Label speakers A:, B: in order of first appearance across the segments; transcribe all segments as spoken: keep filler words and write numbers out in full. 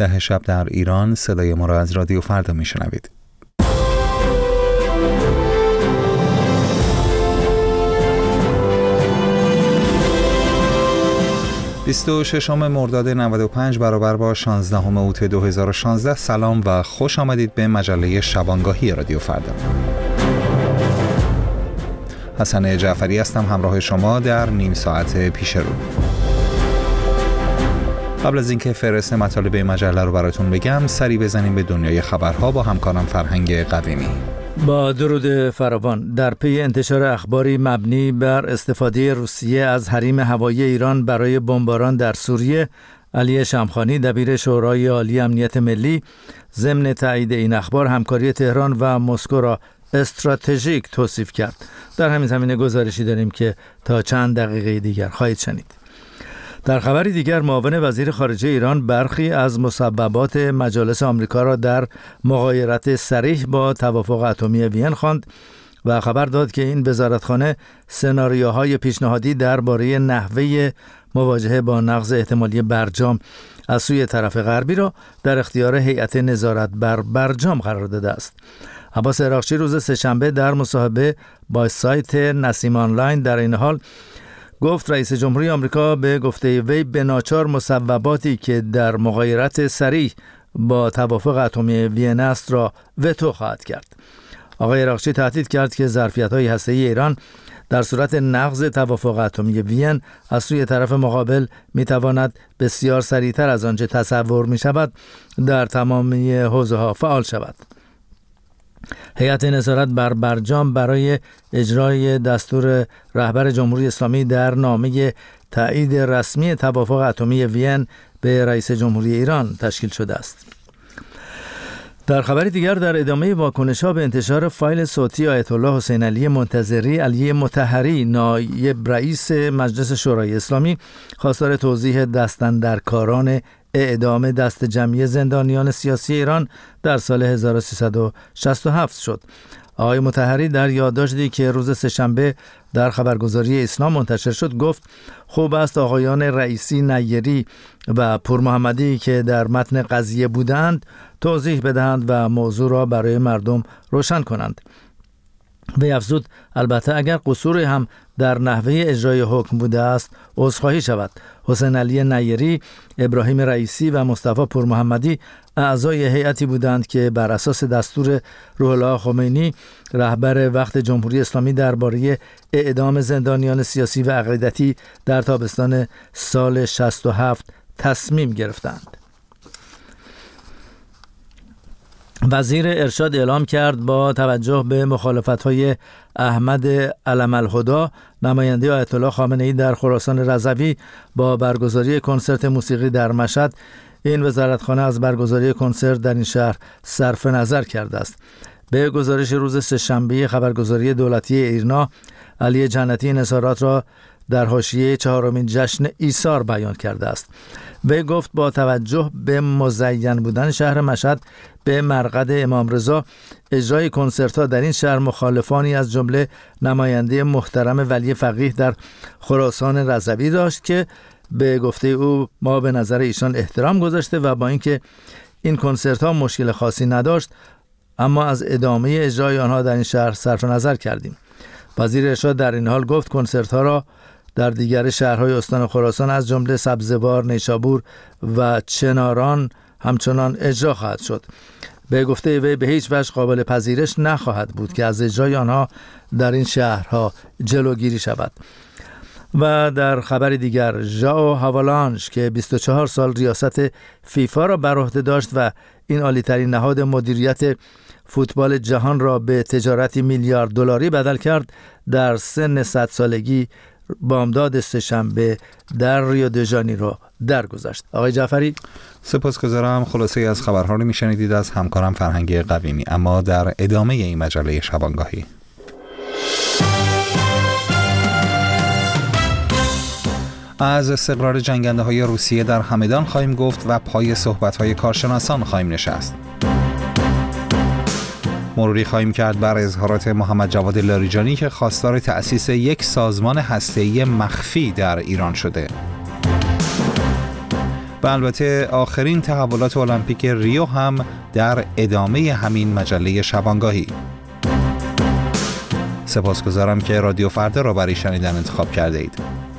A: ده شب در ایران. صدای ما را از رادیو فردا میشنوید. بیست و ششم مرداد نود و پنج برابر با شانزدهم اوت دو هزار و شانزده. سلام و خوش آمدید به مجله شبانگاهی رادیو فردا. حسن جعفری هستم همراه شما در نیم ساعت پیش رو. قبل از اینکه فهرست مطالب مجله رو براتون بگم، سری بزنیم به دنیای خبرها با همکارم فرهنگ قویمی.
B: با درود فراوان. در پی انتشار اخباری مبنی بر استفاده روسیه از حریم هوایی ایران برای بمباران در سوریه، علی شمخانی دبیر شورای عالی امنیت ملی ضمن تایید این اخبار همکاری تهران و مسکو را استراتژیک توصیف کرد. در همین زمینه گزارشی داریم که تا چند دقیقه دیگر خواهید شنید. در خبری دیگر، معاون وزیر خارجه ایران برخی از مسببات مجالس آمریکا را در مغایرت صریح با توافق اتمی وین خواند و خبر داد که این وزارتخانه سناریوهای پیشنهادی درباره نحوه مواجهه با نقض احتمالی برجام از سوی طرف غربی را در اختیار هیئت نظارت بر برجام قرار داده است. عباس عراقچی روز سه‌شنبه در مصاحبه با سایت نسیم آنلاین در این حال گفت رئیس جمهوری آمریکا به گفته وی به ناچار مصوباتی که در مغایرت صریح با توافق اتمی وین است را وتو خواهد کرد. آقای عراقچی تهدید کرد که ظرفیت‌های هسته‌ای ایران در صورت نقض توافق اتمی وین از سوی طرف مقابل می‌تواند بسیار سریعتر از آنچه تصور می‌شود در تمامی حوزه‌ها فعال شود. هیئت نظارت بر برجام برای اجرای دستور رهبر جمهوری اسلامی در نامه تایید رسمی توافق اتمی وین به رئیس جمهوری ایران تشکیل شده است. در خبری دیگر، در ادامه واکنش‌ها به انتشار فایل صوتی آیت الله حسین علی منتظری علی مطهری نایب رئیس مجلس شورای اسلامی خواستار توضیح دستاندرکاران اعدام دست جمعی زندانیان سیاسی ایران در سال هزار و سیصد و شصت و هفت شد. آقای مطهری در یادداشتی که روز سه‌شنبه در خبرگزاری اسلام منتشر شد گفت خوب است آقایان رئیسی، نیری و پور محمدی که در متن قضیه بودند توضیح بدهند و موضوع را برای مردم روشن کنند. وی افزود البته اگر قصوری هم در نحوه اجرای حکم بوده است عذرخواهی شود. حسین علی نیری، ابراهیم رئیسی و مصطفی پور محمدی اعضای هیئتی بودند که بر اساس دستور روح الله خمینی رهبر وقت جمهوری اسلامی درباره اعدام زندانیان سیاسی و عقیدتی در تابستان سال شصت و هفت تصمیم گرفتند. وزیر ارشاد اعلام کرد با توجه به مخالفت‌های احمد علم الهدی نماینده آیت الله خامنه‌ای در خراسان رضوی با برگزاری کنسرت موسیقی در مشهد، این وزارتخانه از برگزاری کنسرت در این شهر صرف نظر کرده است. به گزارش روز سه‌شنبه خبرگزاری دولتی ایرنا، علی جنتی این اظهارات را در حاشیه چهارمین جشن ایثار بیان کرده است. وی گفت با توجه به مزین بودن شهر مشهد به مرقد امام رضا، اجرای کنسرت‌ها در این شهر مخالفانی از جمله نماینده محترم ولی فقیه در خراسان رضوی داشت که به گفته او ما به نظر ایشان احترام گذاشته و با اینکه این کنسرت‌ها مشکل خاصی نداشت اما از ادامه اجرای آنها در این شهر صرف نظر کردیم. وزیر ارشاد در این حال گفت کنسرت‌ها را در دیگر شهرهای استان خراسان از جمله سبزوار، نیشابور و چناران همچنان اجرا خواهد شد. به گفته وی به هیچ وجه قابل پذیرش نخواهد بود که از اجرای آنها در این شهرها جلوگیری شود. و در خبر دیگر، ژائو هاولانژ که بیست و چهار سال ریاست فیفا را بر عهده داشت و این عالی‌ترین نهاد مدیریت فوتبال جهان را به تجارتی میلیارد دلاری بدل کرد، در سن صد سالگی بامداد سه‌شنبه در ریو د ژانیرو درگذشت. آقای جعفری،
A: سپاسگزارم. خلاصه از خبرها رو میشنیدید از همکارم فرهنگ قویمی. اما در ادامه این مجله شبانگاهی، از استقرار جنگنده های روسیه در همدان خواهیم گفت و پای صحبت های کارشناسان خواهیم نشست. مروری خواهیم کرد بر اظهارات محمد جواد لاریجانی که خواستار تأسیس یک سازمان هسته‌ای مخفی در ایران شده. و البته آخرین تحولات المپیک ریو هم در ادامه همین مجله شبانگاهی. سپاسگزارم که رادیو فردا را برای شنیدن انتخاب کرده اید.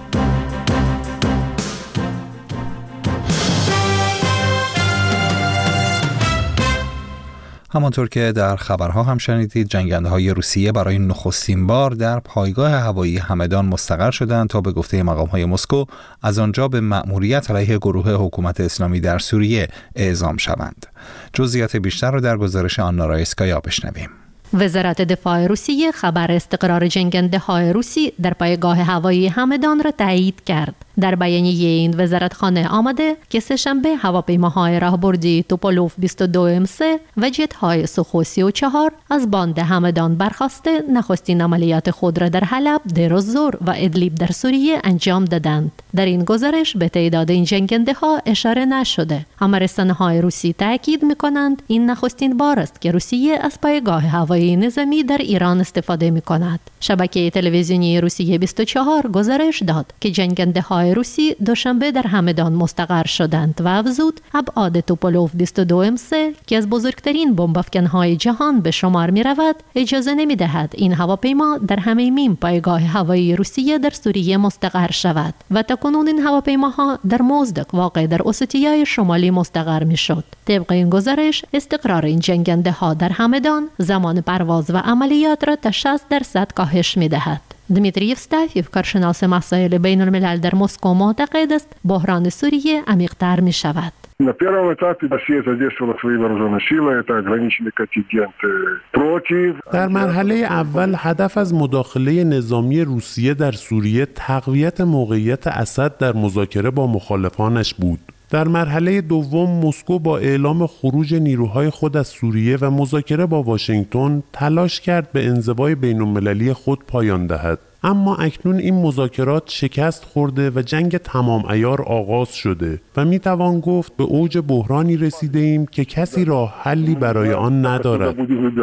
A: همانطور که در خبرها هم شنیدید، جنگنده‌های روسیه برای نخستین بار در پایگاه هوایی همدان مستقر شدند تا به گفته مقام‌های مسکو از آنجا به مأموریت علیه گروه حکومت اسلامی در سوریه اعزام شوند. جزئیات بیشتر را در گزارش آنا رایسکایا بشنویم.
C: وزارت دفاع روسیه خبر استقرار جنگنده‌های روسی در پایگاه هوایی همدان را تایید کرد. در بیانیه این وزارتخانه آمده که سه‌شنبه هواپیماهای راهبردی توپولوف بیست و دو ام سه و جت‌های سوخو سی و چهار از باند همدان برخاسته نخستین عملیات خود را در حلب، دیر الزور و ادلیب در سوریه انجام دادند. در این گزارش به تعداد این جنگنده‌ها اشاره نشده، اما رسانه‌های روسی تاکید می‌کنند این نخستین بار است که روسیه از پایگاه هوایی نظامی در ایران استفاده می‌کند. شبکه تلویزیونی روسیه بیست و چهار گزارش داد که جنگنده‌های روسی دوشنبه در همدان مستقر شدند و افزود ابعاد توپولوف بیست و دو ام سه که از بزرگترین بمب‌افکن‌های جهان به شمار می‌رود اجازه نمی‌دهد این هواپیما در حمیمیم پایگاه هوایی روسیه در سوریه مستقر شود و تاکنون این هواپیماها در موزدک واقع در اوستیای شمالی مستقر می‌شد. طبق این گزارش استقرار این جنگنده‌ها در همدان زمان پرواز و عملیات را تا شصت درصد کاهش می‌دهد. دمیتری یوستافیف، کارشناس مسائل بین الملل در مسکو، معتقد است بحران سوریه عمیق‌تر می‌شود.
D: На первом этапе Россия задействовала свои вооруженные силы, это ограниченный контингент против.
E: در مرحله اول هدف از مداخله نظامی روسیه در سوریه تقویت موقعیت اسد در مذاکره با مخالفانش بود. در مرحله دوم مسکو با اعلام خروج نیروهای خود از سوریه و مذاکره با واشنگتن تلاش کرد به انزوای بین‌المللی خود پایان دهد. اما اکنون این مذاکرات شکست خورده و جنگ تمام عیار آغاز شده و می توان گفت به اوج بحرانی رسیده ایم که کسی راه حلی برای آن ندارد.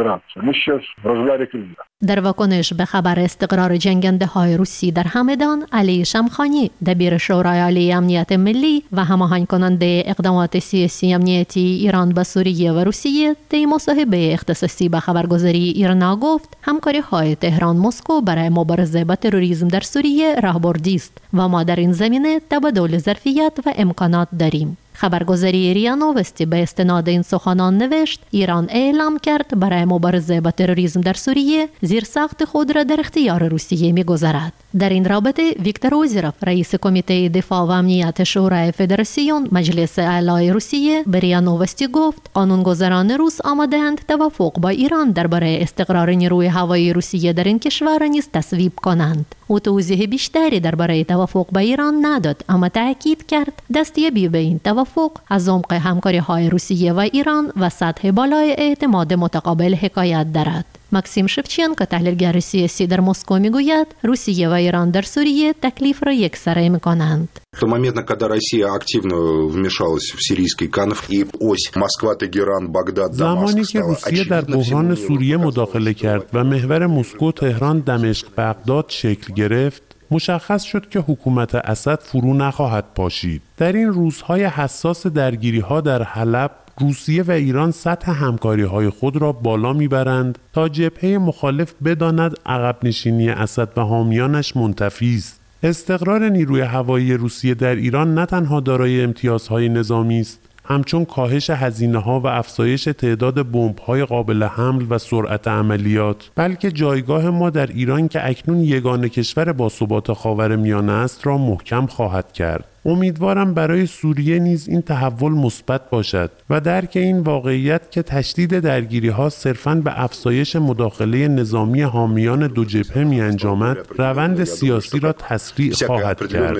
C: در واکنش به خبر استقرار جنگنده‌های روسی در همدان، علی شمخانی، دبیر شورای عالی امنیت ملی و هماهنگ کننده اقدامات سیاسی امنیتی ایران با سوریه و روسیه، طی مصاحبه اختصاصی به خبرگزاری ایرنا گفت همکاری‌های تهران مسکو برای مبارزه با تروریسم در سوریه راهبردی است و ما در این زمینه تبادل ظرفیت و امکانات داریم. خبرگزاری ریا نوستی به استناد این سخنان نوشت ایران اعلام کرد برای مبارزه با تروریسم در سوریه زیرساخت خود را در اختیار روسیه می‌گذارد. در این رابطه ویکتور اوزیروف، رئیس کمیته دفاع و امنیت شورای فدراسیون مجلس اعلای روسیه، به ریا نوستی گفت قانونگذاران روس آماده‌اند توافق با ایران درباره استقرار نیروی هوایی روسیه در این کشور نیز تصویب کنند. او توضیح بیشتری درباره توافق با ایران نداد، اما تاکید کرد دستیابی به این توافق از عمق همکاری‌های روسیه و ایران و سطح بالای اعتماد متقابل حکایت دارد. ماکسیم شفچینکو، تحلیلگر سیاسی در مسکو، میگوید روسیه و ایران در سوریه تکلیف را یکسره می‌کنند.
F: В тот момент, когда Россия активно вмешалась в сирийский конфликт и ось Москва, Тегеран, Багдад,
E: زمانی که روسیه در بحران سوریه مداخله کرد و محور مسکو، تهران، دمشق، بغداد شکل گرفت، مشخص شد که حکومت اسد فرو نخواهد پاشید. در این روزهای حساس درگیری‌ها در حلب، روسیه و ایران سطح همکاری‌های خود را بالا می‌برند تا جبهه مخالف بداند عقب نشینی اسد و حامیانش منتفی است. استقرار نیروی هوایی روسیه در ایران نه تنها دارای امتیازهای نظامی است، همچون کاهش هزینه‌ها و افزایش تعداد بمب‌های قابل حمل و سرعت عملیات، بلکه جایگاه ما در ایران که اکنون یگانه کشور باثبات خاورمیانه است را محکم خواهد کرد. امیدوارم برای سوریه نیز این تحول مثبت باشد و درک این واقعیت که تشدید درگیری‌ها صرفاً به افزایش مداخله نظامی حامیان دو جبهه می‌انجامد، روند سیاسی را تسریع خواهد کرد.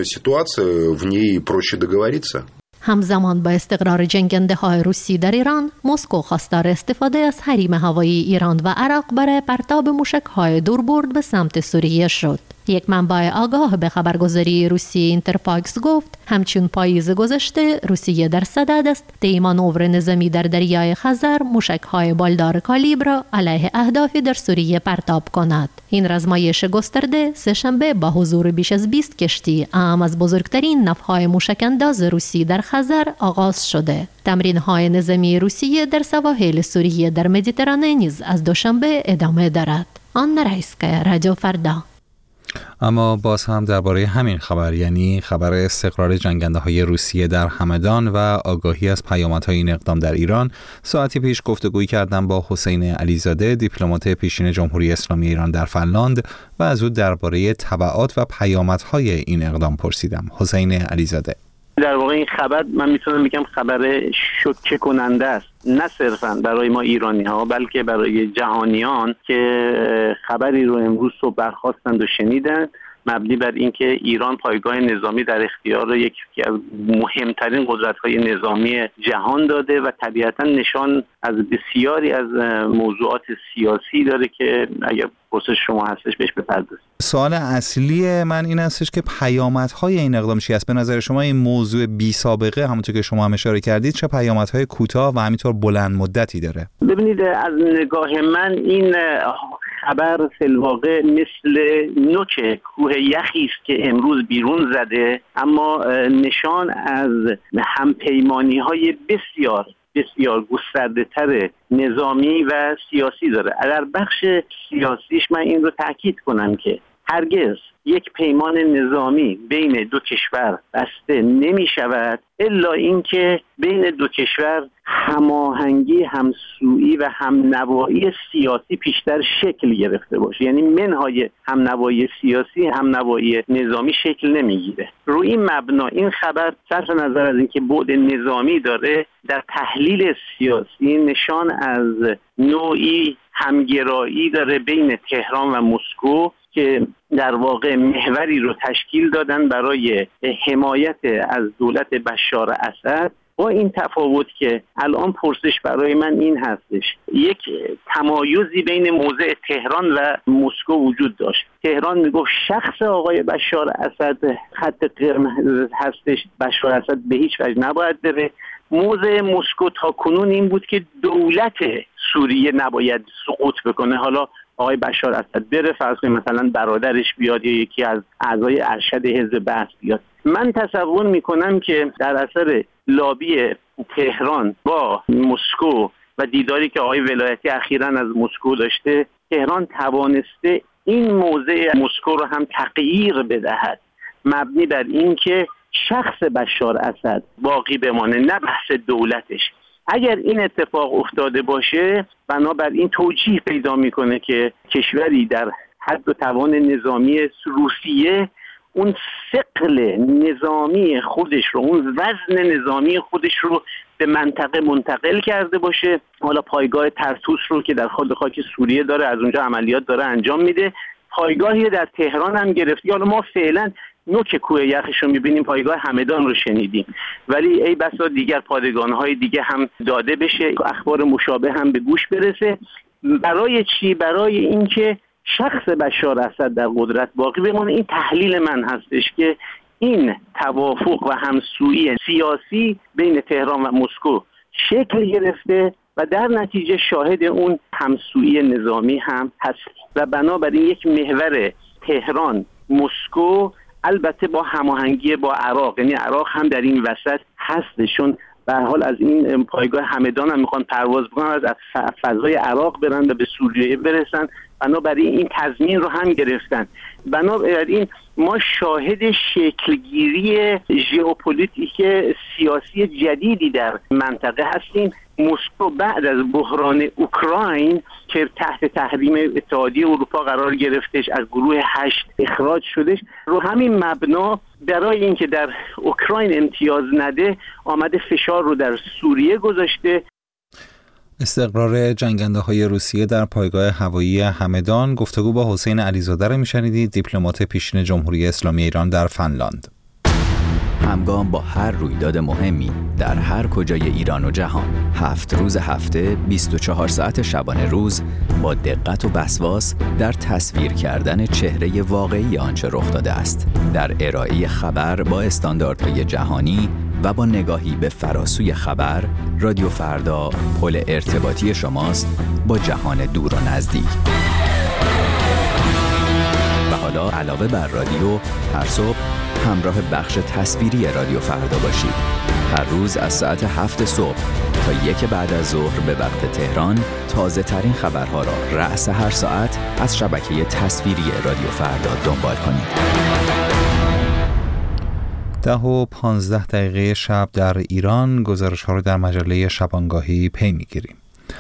C: همزمان با استقرار جنگنده‌های روسی در ایران، مسکو خواستار استفاده از حریم هوایی ایران و عراق برای پرتاب موشک‌های دوربرد به سمت سوریه شد. یک منبع آگاه به خبرگزاری روسیه اینترفاکس گفت همچون پاییز گذشته روسیه در صدد است طی مانور نظامی در دریای خزر موشک‌های بالدار کالیبر علیه اهدافی در سوریه پرتاب کند. این رزمایش گسترده سه‌شنبه با حضور بیش از بیست کشتی اهم از بزرگترین نفهای موشک‌انداز روسی در خزر آغاز شده. تمرین‌های نظامی روسیه در سواحل سوریه در مدیترانه نیز از دوشنبه ادامه دارد. آن رئیس‌که رادیو فردا.
A: اما باز هم درباره همین خبر، یعنی خبر استقرار جنگنده‌های روسیه در همدان و آگاهی از پیامدهای این اقدام در ایران، ساعتی پیش گفتگویی کردم با حسین علیزاده، دیپلمات پیشین جمهوری اسلامی ایران در فنلاند و از او درباره تبعات و پیامدهای این اقدام پرسیدم. حسین علیزاده:
G: در واقع این خبر من میتونم بگم خبر شوکه کننده است، نه صرفا برای ما ایرانی ها بلکه برای جهانیان که خبری رو امروز صبح برخاستند و شنیدند، مبنی بر اینکه ایران پایگاه نظامی در اختیار یکی از مهمترین قدرت‌های نظامی جهان داده و طبیعتاً نشان از بسیاری از موضوعات سیاسی داره که اگر پرسش شما هستش بهش بپردازید.
A: سوال اصلی من این هستش که پیامدهای این اقدام چی است؟ به نظر شما این موضوع بی سابقه، همونطور که شما هم اشاره کردید، چه پیامدهای کوتاه و همینطور بلند مدتی داره؟
G: ببینید، از نگاه من این خبر فی‌الواقع مثل نوک کوه یخی است که امروز بیرون زده، اما نشان از همپیمانی‌های بسیار بسیار گسترده‌تر نظامی و سیاسی داره. در بخش سیاسیش من این رو تأکید کنم که هرگز یک پیمان نظامی بین دو کشور بسته نمی شود الا اینکه بین دو کشور هماهنگی، همسویی و همنوایی سیاسی پیشتر شکل گرفته باشه. یعنی منهای همنوایی سیاسی، همنوایی نظامی شکل نمیگیره. روی این مبنا این خبر صرف نظر از اینکه بعد نظامی داره، در تحلیل سیاسی نشان از نوعی همگرایی داره بین تهران و مسکو که در واقع محوری رو تشکیل دادن برای حمایت از دولت بشار اسد، با این تفاوت که الان پرسش برای من این هستش: یک تمایزی بین موضع تهران و مسکو وجود داشت. تهران میگفت شخص آقای بشار اسد خط قرمز هستش، بشار اسد به هیچ وجه نباید بره. موضع مسکو تا کنون این بود که دولت سوریه نباید سقوط بکنه. حالا آقای بشار اسد بره، فرض کنیم مثلا برادرش بیاد یا یکی از اعضای ارشد حزب بعث بیاد. من تصور میکنم که در اثر لابی تهران با مسکو و دیداری که آقای ولایتی اخیراً از مسکو داشته، تهران توانسته این موضع مسکو رو هم تغییر بدهد، مبنی بر اینکه شخص بشار اسد باقی بمانه، نه بحث دولتش. اگر این اتفاق افتاده باشه، بنابراین توجیه پیدا میکنه که کشوری در حد و توان نظامی روسیه اون ثقل نظامی خودش رو، اون وزن نظامی خودش رو به منطقه منتقل کرده باشه. حالا پایگاه ترتوس رو که در خود خاک سوریه داره، از اونجا عملیات داره انجام میده. پایگاهی در تهران هم گرفتی. حالا ما فعلا نوک کوه یخش رو میبینیم، پایگاه همدان رو شنیدیم، ولی ای بسا دیگر پادگان‌های دیگه هم داده بشه، اخبار مشابه هم به گوش برسه. برای چی؟ برای اینکه شخص بشار اسد در قدرت باقی بمونه. این تحلیل من هستش که این توافق و همسویی سیاسی بین تهران و مسکو شکل گرفته و در نتیجه شاهد اون همسویی نظامی هم هست و بنابراین یک محور تهران مسکو، البته با هماهنگی با عراق، یعنی عراق هم در این وسط هستشون. به هر حال از این پایگاه همدان هم میخوان پرواز بکنن، از فضای عراق برن و به سوریه برسن. بنابراین این تضمین رو هم گرفتن. بنابراین ما شاهد شکلگیری ژئوپلیتیک سیاسی جدیدی در منطقه هستیم. مسکو بعد از بحران اوکراین که تحت تحریم اتحادیه اروپا قرار گرفتش، از گروه هشت اخراج شدش، رو همین مبنا برای اینکه در اوکراین امتیاز نده آمده فشار رو در سوریه گذاشته.
A: استقرار جنگنده‌های روسیه در پایگاه هوایی همدان. گفتگو با حسین علیزاده رو میشنیدید، دیپلمات پیشین جمهوری اسلامی ایران در فنلاند.
H: همگام با هر رویداد مهمی در هر کجای ایران و جهان، هفت روز هفته، بیست و چهار ساعت شبانه روز، با دقت و وسواس در تصویر کردن چهره واقعی آنچه رخ داده است، در ارائه خبر با استانداردهای جهانی و با نگاهی به فراسوی خبر. رادیو فردا پل ارتباطی شماست با جهان دور و نزدیک. و حالا علاوه بر رادیو، هر صبح همراه بخش تصویری رادیو فردا باشید. هر روز از ساعت هفت صبح تا یک بعد از ظهر به وقت تهران، تازه ترین خبرها را رأس هر ساعت از شبکه تصویری رادیو فردا دنبال کنید.
A: ده و پانزده دقیقه شب در ایران، گزارش ها رو در مجله شبانگاهی پی میگیریم.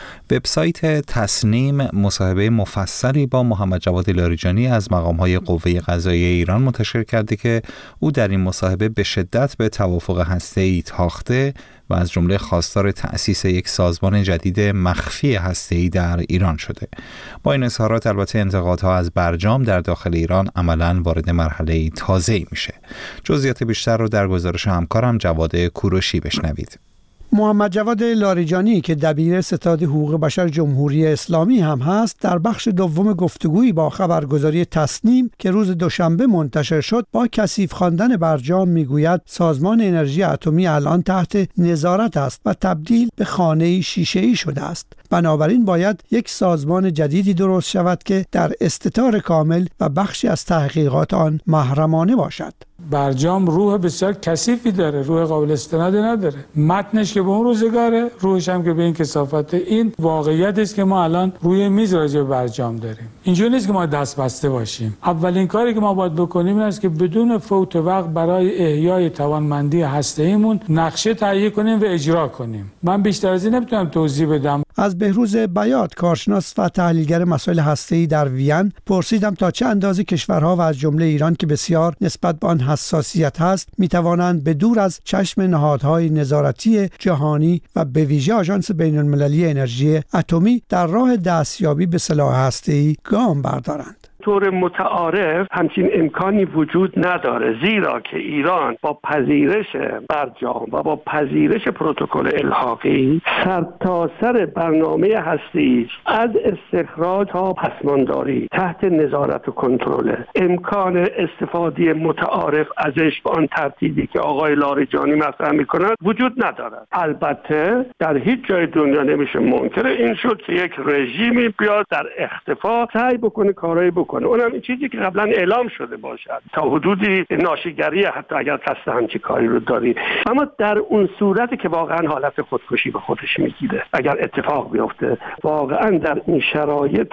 A: وبسایت تصنیم مصاحبه مفصلی با محمد جواد لاریجانی از مقام‌های قوه قضاییه ایران منتشر کرده که او در این مصاحبه به شدت به توافق هسته‌ای تاخته و از جمله خواستار تأسیس یک سازمان جدید مخفی هسته‌ای در ایران شده. با این اظهارات البته انتقادها از برجام در داخل ایران عملاً وارد مرحله تازه‌ای میشه. جزئیات بیشتر رو در گزارش همکارم جواد کوروشی بشنوید.
I: محمد جواد لاریجانی که دبیر ستاد حقوق بشر جمهوری اسلامی هم هست، در بخش دوم گفتگویی با خبرگزاری تصنیم که روز دوشنبه منتشر شد با کثیف خواندن برجام میگوید سازمان انرژی اتمی الان تحت نظارت است و تبدیل به خانه شیشه‌ای شده است. بنابراین باید یک سازمان جدیدی درست شود که در استتار کامل و بخشی از تحقیقات آن محرمانه باشد.
J: برجام روح بسیار کثیفی داره، روح قابل استنادی نداره. متنش که به اون روزگاره، روحش هم که به این کثافت. این واقعیت است که ما الان روی میز راجع به برجام داریم. اینجوری نیست که ما دست بسته باشیم. اولین کاری که ما باید بکنیم این است که بدون فوت وقت برای احیای توانمندی هسته‌ایمون نقشه تهیه کنیم و اجرا کنیم. من بیشتر از این نمیتونم توضیح بدم.
I: از بهروز بیات، کارشناس و تحلیلگر مسائل هسته‌ای در وین، پرسیدم تا چه اندازه کشورها و از جمله ایران که بسیار نسبت به آن حساسیت هست میتوانند به دور از چشم نهادهای نظارتی جهانی و به ویژه آژانس بین‌المللی انرژی اتمی در راه دستیابی به سلاح هسته‌ای گام بردارند.
K: طور متعارف همچین امکانی وجود نداره، زیرا که ایران با پذیرش برجام و با پذیرش پروتکل الحاقی سرتاسر برنامه هسته‌ای از استخراج تا پسمانداری تحت نظارت و کنترل. امکان استفاده متعارف ازش به آن ترتیبی که آقای لاریجانی مطرح می‌کند وجود ندارد. البته در هیچ جای دنیا نمیشه منکر این شد که یک رژیمی بیاد در اختفا سعی بکنه کارایی بکنه، اونم این چیزی که قبلا اعلام شده باشد، تا حدودی ناشیگری حتی اگر قصد همچی کاری رو داری. اما در اون صورتی که واقعا حالت خودکشی به خودش میگیره، اگر اتفاق بیفته واقعا در این شرایط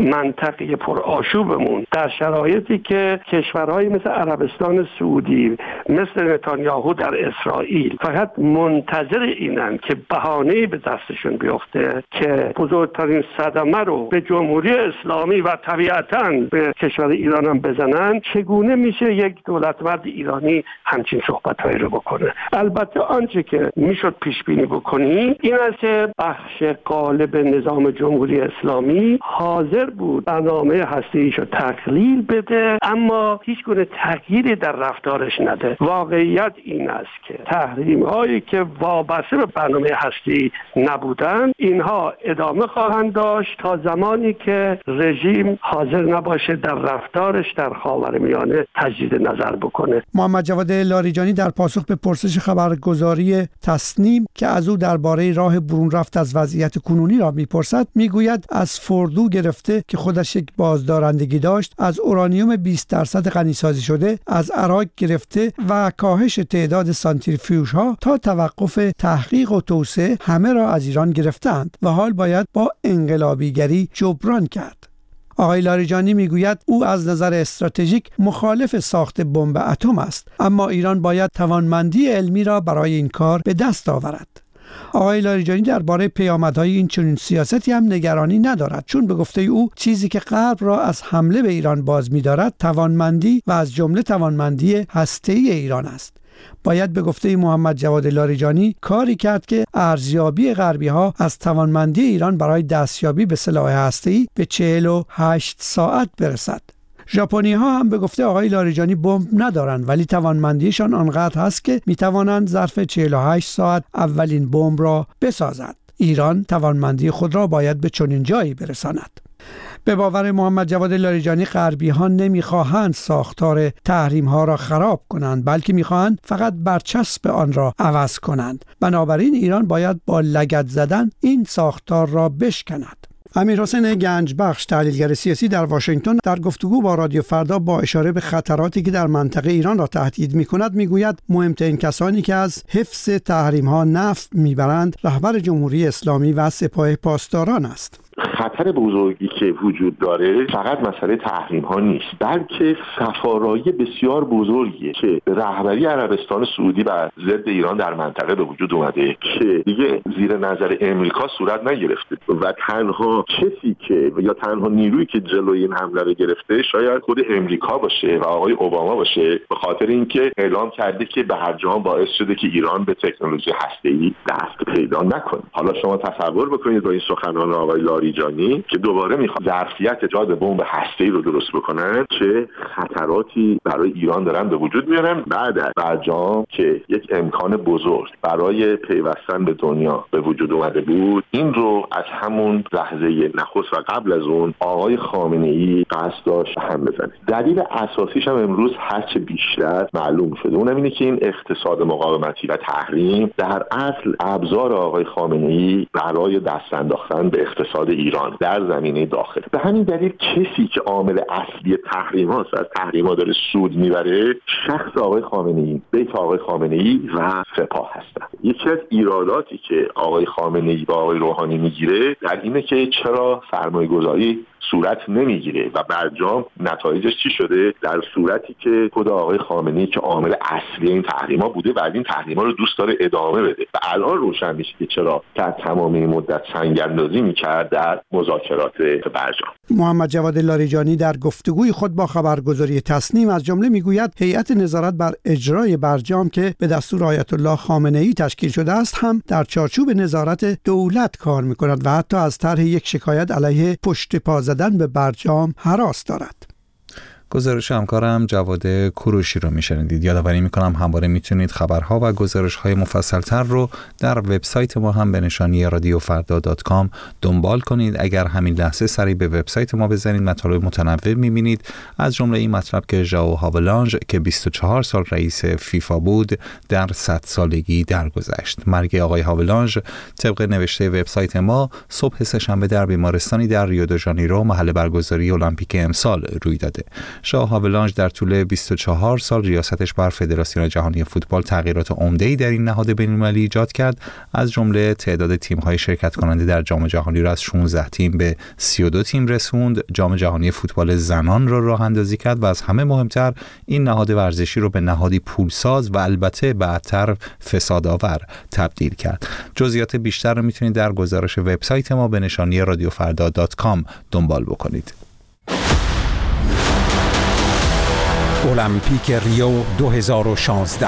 K: منطقه پرآشوبمون، در شرایطی که کشورهای مثل عربستان سعودی، مثل نتانیاهو در اسرائیل فقط منتظر اینن که بهانه‌ای به دستشون بیفته که بزرگترین صدمه رو به جمهوری اسلامی و طبیعتاً به کشور ایران هم بزنن، چگونه میشه یک دولتمرد ایرانی همچین صحبت‌هایی رو بکنه؟ البته آنچه که میشد پیش بینی بکنی این است که بخش غالب نظام جمهوری اسلامی حاضر بود برنامه هسته‌ایش رو تقلیل بده، اما هیچ گونه تغییری در رفتارش نده. واقعیت این است که تحریم‌هایی که وابسته به برنامه هسته‌ای نبودن، اینها ادامه خواهند داشت تا زمانی که رژیم حاضر نباشه در رفتارش در خاورمیانه تجدید نظر بکنه.
I: محمد جواد لاریجانی در پاسخ به پرسش خبرگزاری تصنیم که از او درباره راه برون رفت از وضعیت کنونی را میپرسد، میگوید از فردو گرفته که خودش یک بازدارندگی داشت، از اورانیوم بیست درصد غنیسازی شده، از عراق گرفته و کاهش تعداد سانتریفیوژها تا توقف تحقیق و توسعه همه را از ایران گرفتند و حال باید با انقلابیگری جبران کرد. آقای لاریجانی میگوید او از نظر استراتژیک مخالف ساخت بمب اتم است، اما ایران باید توانمندی علمی را برای این کار به دست آورد. آقای لاریجانی درباره پیامدهای این چنین سیاستی هم نگرانی ندارد، چون به گفته او چیزی که غرب را از حمله به ایران باز می‌دارد توانمندی و از جمله توانمندی هسته‌ای ایران است. باید به گفته محمد جواد لاریجانی کاری کرد که ارزیابی غربی‌ها از توانمندی ایران برای دستیابی به سلاح هسته‌ای به چهل و هشت ساعت برسد. ژاپنی ها هم به گفته آقای لاریجانی بمب ندارند، ولی توانمندیشان آنقدر هست که می توانند ظرف چهل و هشت ساعت اولین بمب را بسازند. ایران توانمندی خود را باید به چنین جایی برساند. به باور محمد جواد لاریجانی غربی ها نمیخواهند ساختار تحریم ها را خراب کنند، بلکه میخواهند فقط برچسب آن را عوض کنند. بنابراین ایران باید با لگد زدن این ساختار را بشکند. امیرحسین گنجبخش، تحلیلگر سیاسی در واشنگتن، در گفتگو با رادیو فردا با اشاره به خطراتی که در منطقه ایران را تهدید می‌کند میگوید مهمترین کسانی که از حفظ تحریم‌ها نفع میبرند رهبر جمهوری اسلامی و سپاه پاسداران است.
L: خطر بزرگی که وجود داره فقط مسئله تحریم ها نیست، بلکه سفارایی بسیار بزرگیه که رهبری عربستان سعودی بر ضد ایران در منطقه به وجود اومده که دیگه زیر نظر امریکا صورت نگرفته و تنها کسی که یا تنها نیرویی که جلوی این حمله رو گرفته شاید خود امریکا باشه و آقای اوباما باشه، به خاطر اینکه اعلام کرده که به هر جهان باعث شده که ایران به تکنولوژی هسته‌ای دست پیدا نکنه. حالا شما تصور بکنید با این سخنان آقای لاریجانی که دوباره میخواد ظرفیت ایجاد بمب هسته‌ای رو درست بکنن، چه خطراتی برای ایران دارن به وجود میارن بعد از برجام که یک امکان بزرگ برای پیوستن به دنیا به وجود اومده بود. این رو از همون لحظه نخست و قبل از اون آقای خامنه‌ای قصد داشت هم بزنه. دلیل اساسیش هم امروز هرچه بیشتر معلوم شده، اونم اینه که این اقتصاد مقاومتی و تحریم در اصل ابزار آقای خامنه‌ای برای دست انداختن به اقتصاد ایران در زمینه داخل. به همین دلیل کسی که عامل اصلی تحریم هاست، از تحریم ها داره سود میبره، شخص آقای خامنه‌ای، بیت آقای خامنه‌ای و سپاه هستن. یکی از ایراداتی که آقای خامنه‌ای با آقای روحانی میگیره در اینه که چرا سرمایه گذاری صورت نمیگیره و برجام نتایجش چی شده؟ در صورتی که خود آقای خامنه‌ای که عامل اصلی این تحریما بوده بعد این تحریما رو دوست داره ادامه بده و الان روشن میشه که چرا در تمام این مدت سنگ‌اندازی میکرد در مذاکرات برجام.
I: محمد جواد لاریجانی در گفتگوی خود با خبرگزاری تسنیم از جمله میگوید هیئت نظارت بر اجرای برجام که به دستور آیت الله خامنه‌ای تشکیل شده است هم در چارچوب نظارت دولت کار میکند و حتی از طرح یک شکایت علیه پشت پا زدن به برجام هراس دارد.
A: گزارش همکارم جواد کوروشی رو میشنیدید. یادآوری میکنم همواره میتونید خبرها و گزارش‌های مفصل‌تر رو در وبسایت ما هم به نشانی رادیو فردا دات کام دنبال کنید. اگر همین لحظه سری به وبسایت ما بزنید مطالب متنوع میبینید، از جمله این مطلب که ژائو هاولانژ که بیست و چهار سال رئیس فیفا بود در صد سالگی درگذشت. مرگ آقای هاولانژ طبق نوشته وبسایت ما صبح سه‌شنبه در بیمارستانی در ریو دو ژانیرو محل برگزاری المپیک امسال روی داده. ژائو هاولانژ در طول بیست و چهار سال ریاستش بر فدراسیون جهانی فوتبال تغییرات عمده‌ای در این نهاد بین‌المللی ایجاد کرد. از جمله تعداد تیم‌های شرکت کننده در جام جهانی را از شانزده تیم به سی و دو تیم رسوند، جام جهانی فوتبال زنان را راه اندازی کرد و از همه مهمتر این نهاد ورزشی رو به نهادی پولساز و البته بعدتر فسادآور تبدیل کرد. جزئیات بیشتر رو میتونید در گزارش وبسایت ما به نشانی رادیو فردا دات کام دنبال بکنید.
M: المپیک ریو دو هزار و شانزده.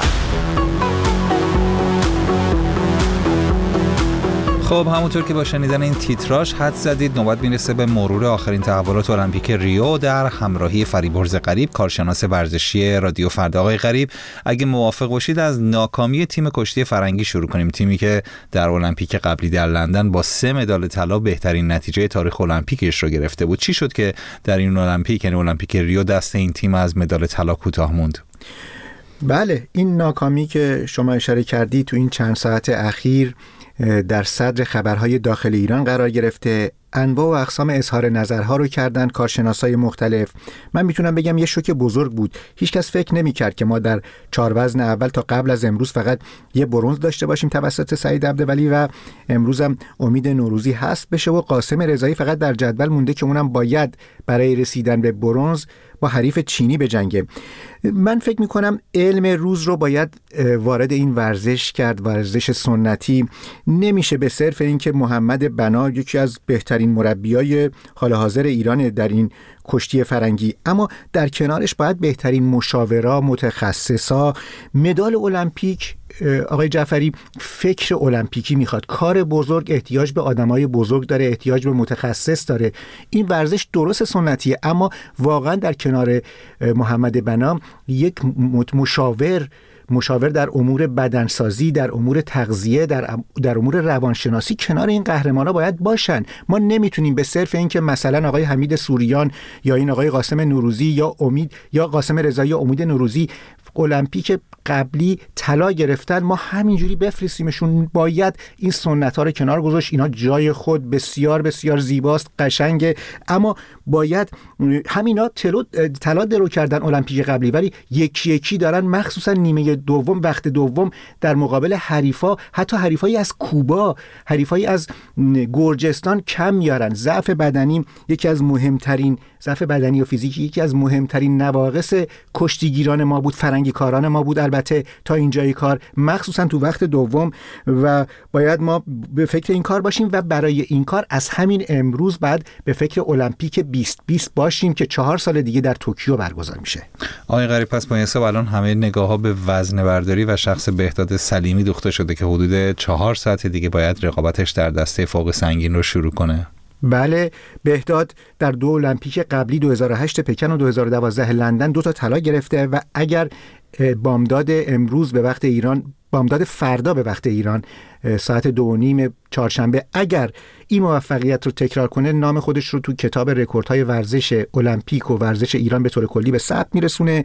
A: خب همونطور که با شنیدن این تیتراژ حد زدید، نوبت میرسه به مرور آخرین تحولات المپیک ریو در همراهی فریبرز غریب، کارشناس ورزشی رادیو فردا. آقای غریب، اگه موافق باشید از ناکامی تیم کشتی فرنگی شروع کنیم، تیمی که در المپیک قبلی در لندن با سه مدال طلا بهترین نتیجه تاریخ المپیکش رو گرفته بود. چی شد که در این المپیک، یعنی المپیک ریو، دست این تیم از مدال طلا کوتاه موند؟
N: بله، این ناکامی که شما اشاره کردی تو این چند ساعت اخیر در صدر خبرهای داخل ایران قرار گرفته. انواع و اقسام اظهار نظرها رو کردن کارشناسای مختلف. من میتونم بگم یه شوک بزرگ بود. هیچکس فکر نمی‌کرد که ما در چهار وزن اول تا قبل از امروز فقط یه برنز داشته باشیم توسط سعید عبدولی و امروز هم امید نوروزی هست بشه و قاسم رضایی فقط در جدول مونده که اونم باید برای رسیدن به برنز با حریف چینی بجنگه. من فکر میکنم علم روز رو باید وارد این ورزش کرد، ورزش سنتی. نمیشه به صرف این که محمد بنا یکی از بهترین بهترین مربیای حال حاضر ایران در این کشتی فرنگی، اما در کنارش باید بهترین مشاورا، متخصصا. مدال المپیک آقای جعفری فکر المپیکی میخواد، کار بزرگ احتیاج به آدمای بزرگ داره، احتیاج به متخصص داره. این ورزش درست سنتیه، اما واقعا در کنار محمد بنا یک مشاور مشاور در امور بدنسازی، در امور تغذیه، در در امور روانشناسی کنار این قهرمانا باید باشن. ما نمیتونیم به صرف اینکه مثلا آقای حمید سوریان یا این آقای قاسم نوروزی یا امید یا قاسم رضایی یا امید نوروزی المپیک قبلی طلا گرفتن ما همینجوری بفرستیمشون. باید این سنت ها رو کنار گذاشت. اینا جای خود بسیار بسیار زیباست، قشنگه، اما باید همینا طلا درو کردن المپیک قبلی، ولی یکی یکی دارن مخصوصا نیمه دوم، وقت دوم در مقابل حریفا، حتی حریفایی از کوبا، حریفایی از گرجستان کم میارن. ضعف بدنی یکی از مهمترین ضعف بدنی و فیزیکی یکی از مهمترین نواقص کشتیگیران ما بود، فرنگی کاران ما بود البته تا اینجای کار، مخصوصا تو وقت دوم، و باید ما به فکر این کار باشیم و برای این کار از همین امروز بعد به فکر المپیک بیست بیست باشیم که چهار سال دیگه در توکیو برگزار میشه.
A: آقای غریب، پس با این حساب الان همه نگاه‌ها به وزنه برداری و شخص بهداد سلیمی دوخته شده که حدود چهار ساعت دیگه باید رقابتش در دسته فوق سنگین رو شروع کنه.
N: بله، بهداد در دو المپیک قبلی دو هزار و هشت پکن و دو هزار و دوازده لندن دو تا طلا گرفته و اگر بامداد امروز به وقت ایران، بامداد فردا به وقت ایران ساعت دو و نیم چهارشنبه اگر این موفقیت رو تکرار کنه، نام خودش رو تو کتاب رکوردهای ورزش المپیک و ورزش ایران به طور کلی به ثبت میرسونه.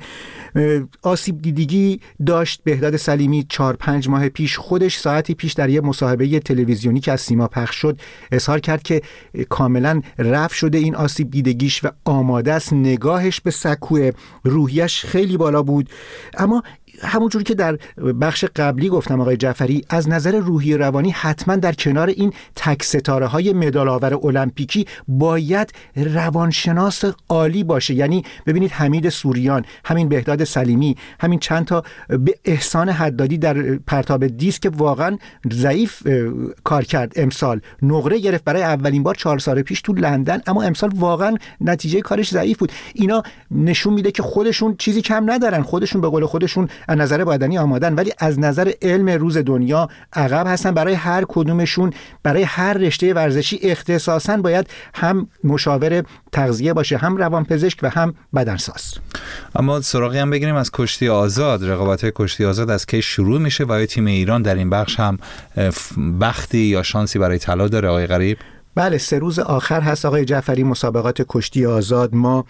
N: آسیب دیدگی داشت بهداد سلیمی چهار پنج ماه پیش. خودش ساعتی پیش در یه مصاحبه تلویزیونی که از سیما پخش شد اظهار کرد که کاملا رفع شده این آسیب دیدگیش و آماده است. نگاهش به سکوی، روحیش خیلی بالا بود. اما همونجوری که در بخش قبلی گفتم آقای جعفری، از نظر روحی روانی حتما در کنار این تک ستاره های مدال آور المپیکی باید روانشناس عالی باشه. یعنی ببینید حمید سوریان، همین بهداد سلیمی، همین چند تا به احسان حدادی در پرتاب دیسک که واقعا ضعیف کار کرد، امسال نقره گرفت برای اولین بار چهار سال پیش تو لندن، اما امسال واقعا نتیجه کارش ضعیف بود. اینا نشون میده که خودشون چیزی کم ندارن، خودشون به قول خودشون از نظر بدنی آمادن، ولی از نظر علم روز دنیا عقب هستن. برای هر کدومشون، برای هر رشته ورزشی اختصاصاً باید هم مشاور تغذیه باشه، هم روانپزشک و هم بدنساز.
A: اما سراغی هم بگیریم از کشتی آزاد. رقابت‌های کشتی آزاد از کی شروع میشه و تیم ایران در این بخش هم بختی یا شانسی برای طلا داره آقای غریب؟
N: بله، سه روز آخر هست آقای جعفری مسابقات کشتی آزاد. ما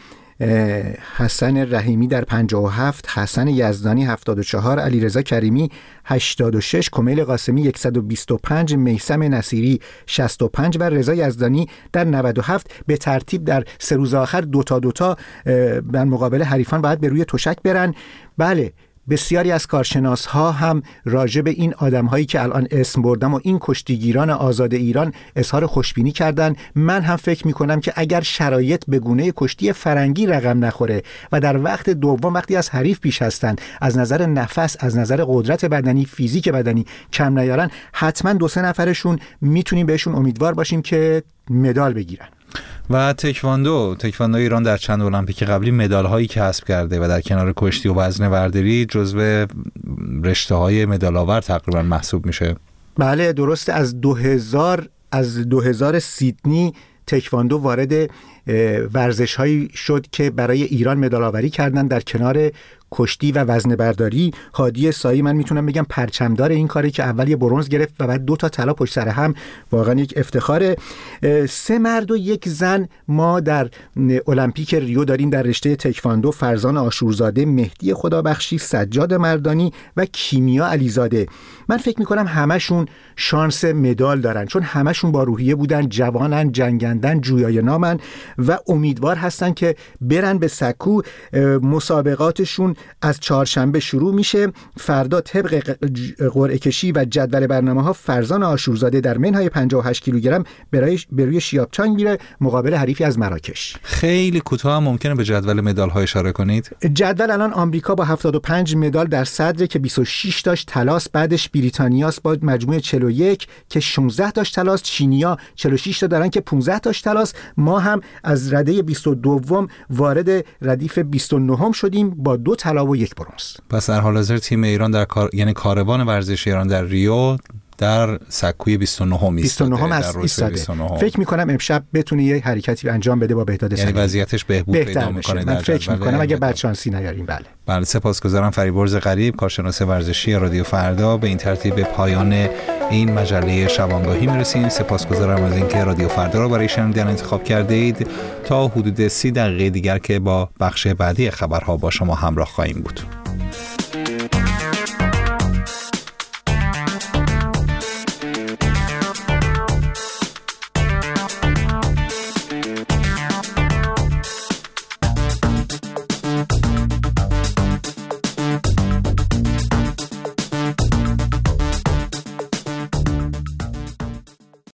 N: حسن رحیمی در پنجاه و هفت، حسن یزدانی هفتاد و چهار، علیرضا کریمی هشتاد و شش، کمیل قاسمی صد و بیست و پنج، میثم نصیری شصت و پنج و رضا یزدانی در نود و هفت به ترتیب در سه روز آخر دوتا دوتا در مقابل حریفان باید به روی تشک برن. بله، بسیاری از کارشناس ها هم راجع به این آدم هایی که الان اسم بردم و این کشتیگیران آزاد ایران اظهار خوشبینی کردن. من هم فکر می کنم که اگر شرایط به گونه کشتی فرنگی رقم نخوره و در وقت دوم وقتی از حریف پیش هستن از نظر نفس، از نظر قدرت بدنی، فیزیک بدنی کم نیارن، حتما دو سه نفرشون میتونیم بهشون امیدوار باشیم که مدال بگیرن.
A: و تکواندو تکواندو ایران در چند المپیک قبلی مدال هایی کسب کرده و در کنار کشتی و وزنه برداری جزو رشته های مدال آور تقریبا محسوب میشه.
N: بله درسته. از دو هزار از دو هزار سیدنی تکواندو وارد ورزش هایی شد که برای ایران مدال آوری کردن در کنار کشتی و وزنه برداری. هادی سایی من میتونم بگم پرچمدار این کاری که اول یه برنز گرفت و بعد دو تا طلا پشت سر هم، واقعا یک افتخاره. سه مرد و یک زن ما در المپیک ریو داریم در رشته تکواندو: فرزان آشورزاده، مهدی خدابخشی، سجاد مردانی و کیمیا علیزاده. من فکر میکنم همشون شانس مدال دارن چون همشون با روحیه بودن، جوانن، جنگندن، جویای نامن و امیدوار هستن که برن به سکو. مسابقاتشون از چهارشنبه شروع میشه. فردا طبق قرعه کشی و جدول برنامه‌ها فرزان آشورزاده در منهای پنجاه و هشت کیلوگرم برای بروی شیابچانگ میره مقابل حریفی از مراکش.
A: خیلی کوتاه هم ممکنه به جدول مدال‌ها اشاره کنید؟
N: جدول الان آمریکا با هفتاد و پنج مدال در صدر که بیست و شش تاش طلاست، بعدش بریتانیاست با مجموعه چهل و یک که شانزده تاش طلاست، چینیا چهل و شش تا دارن که پانزده تاش طلاست. ما هم از رده بیست و دو وارد ردیف بیست و نه شدیم با دو طلا و یک برنز.
A: پس در حال حاضر تیم ایران در کار... یعنی کاروان ورزش ایران در ریو در سکوی بیست و نه
N: بیست و نه ایستاده. فکر می‌کنم امشب بتونه یه حرکتی انجام بده با بهداد
A: یعنی وضعیتش بهبود پیدا می‌کنه.
N: من فکر می‌کنم اگه بدشانسی نیاریم. بله
A: بله سپاسگزارم. فریبرز غریب، کارشناس ورزشی رادیو فردا. به این ترتیب به پایان این مجله شبانگاهی میرسیم. سپاسگزارم از اینکه رادیو فردا رو برای شنیدن انتخاب کردید. تا حدود سی دقیقه دیگر که با بخش بعدی خبرها با شما همراه خواهیم بود.